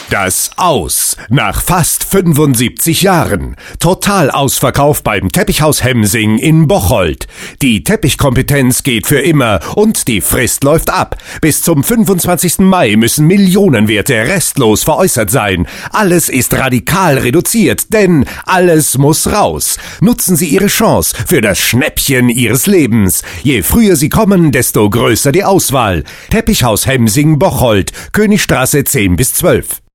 Das Aus nach fast 75 Jahren. Total Ausverkauf beim Teppichhaus Hemsing in Bocholt. Die Teppichkompetenz geht für immer und die Frist läuft ab. Bis zum 25. Mai müssen Millionenwerte restlos veräußert sein. Alles ist radikal reduziert, denn alles muss raus. Nutzen Sie Ihre Chance für das Schnäppchen Ihres Lebens. Je früher Sie kommen, desto größer die Auswahl. Teppichhaus Hemsing Bocholt, Königstraße 10 bis 12.